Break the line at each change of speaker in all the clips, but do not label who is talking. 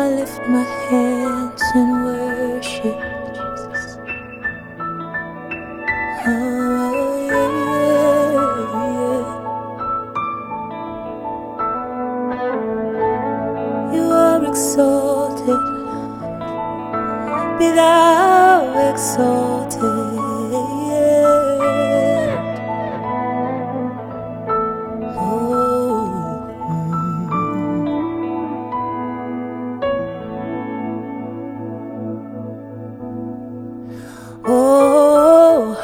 I lift my hands in worship. Oh, yeah. You are exalted, be thou exalted. Oh,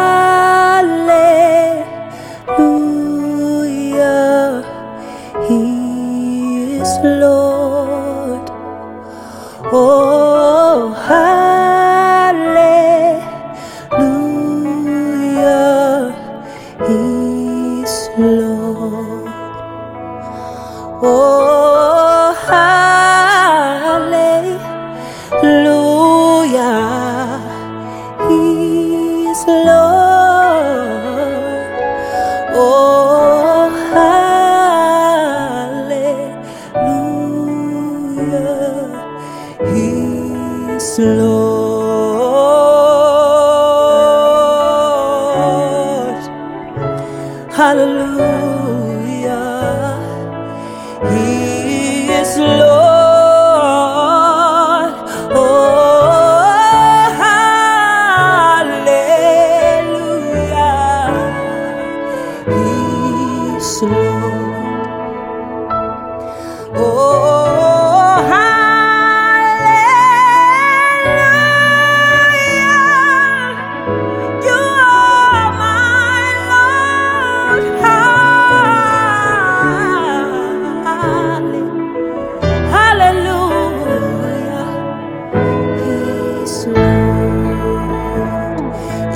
hallelujah, He is Lord. Oh, hallelujah, He is Lord. Oh, hallelujah, He is Lord. Oh, hallelujah, He is Lord. Hallelujah, He is Lord. Oh, hallelujah, He is Lord. Oh, hallelujah, You are my Lord. Hallelujah, He is Lord.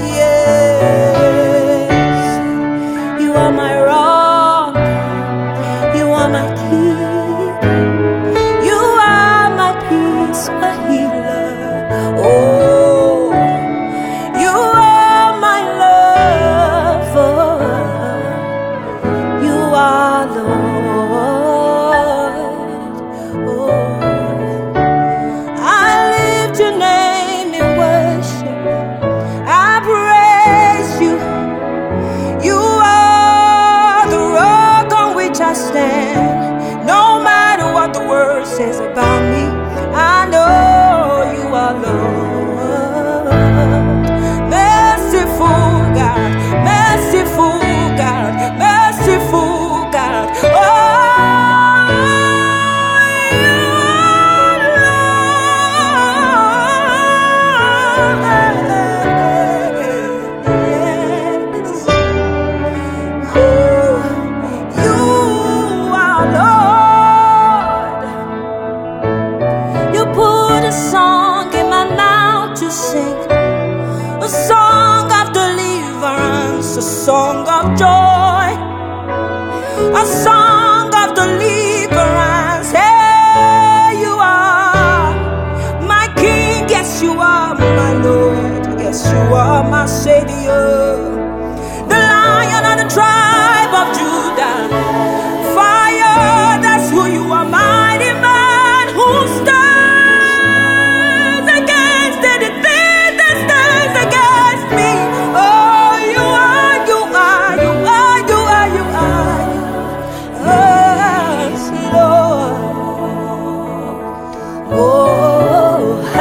Yes, You are my rock, You are my king, You are my peace, my healer. Oh, You are my lover, You are Lord. Oh, I lift Your name in worship, I praise You. You are the rock on which I stand. No matter what the world says about me, I know You are Lord. Merciful God, merciful God, merciful God. Oh, You are Lord. Yes. You are Lord. You put a song in my mouth to sing, a song of deliverance, a song of joy, a song of deliverance. Hey, You are my King, yes You are my Lord, yes You are my Savior, the Lion of the tribe of Judah. Fire, that's who You are, mighty man who stands against anything that stands against me. Oh, You are, You are, You are, You are, You are. Yes, Lord. Oh,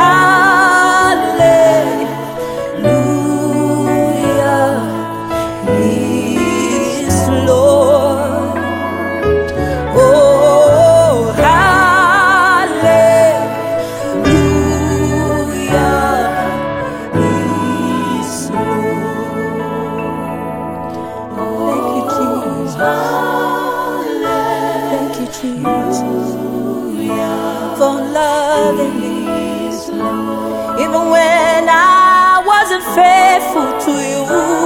hallelujah, He is Lord. Oh, hallelujah, He is Lord. Thank You, Jesus. Thank You, Jesus, for loving me, even when I wasn't faithful to You.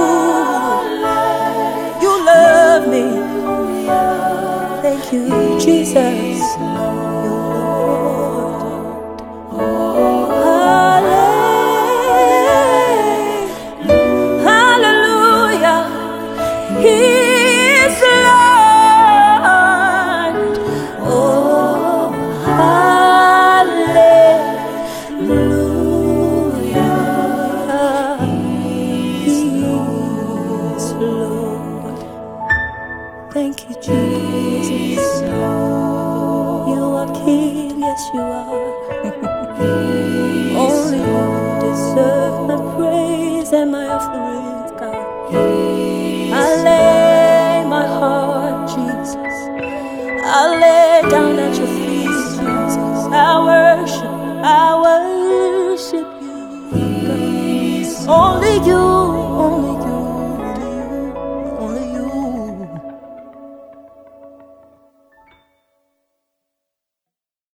You love me. Thank You, Jesus, Your Lord. Hallelujah, He is Lord. Oh, hallelujah. deserve my praise and my offering.